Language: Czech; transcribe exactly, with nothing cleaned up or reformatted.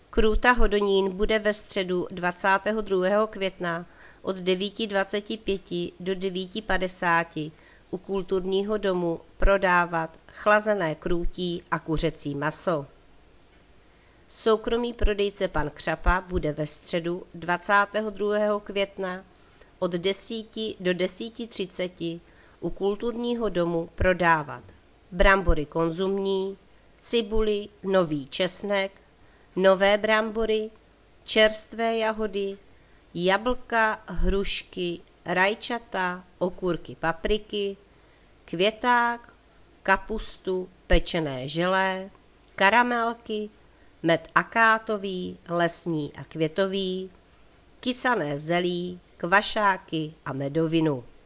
Krůta Hodonín bude ve středu dvacátého druhého května od devět dvacet pět do devět padesát u kulturního domu prodávat chlazené krůtí a kuřecí maso. Soukromý prodejce pan Křapa bude ve středu dvacátého druhého května od deseti do deseti třicet u kulturního domu prodávat brambory konzumní, cibuli, nový česnek, nové brambory, čerstvé jahody, jablka, hrušky, rajčata, okurky, papriky, květák, kapustu, pečené želé, karamelky, med akátový, lesní a květový, kysané zelí, kvašáky a medovinu.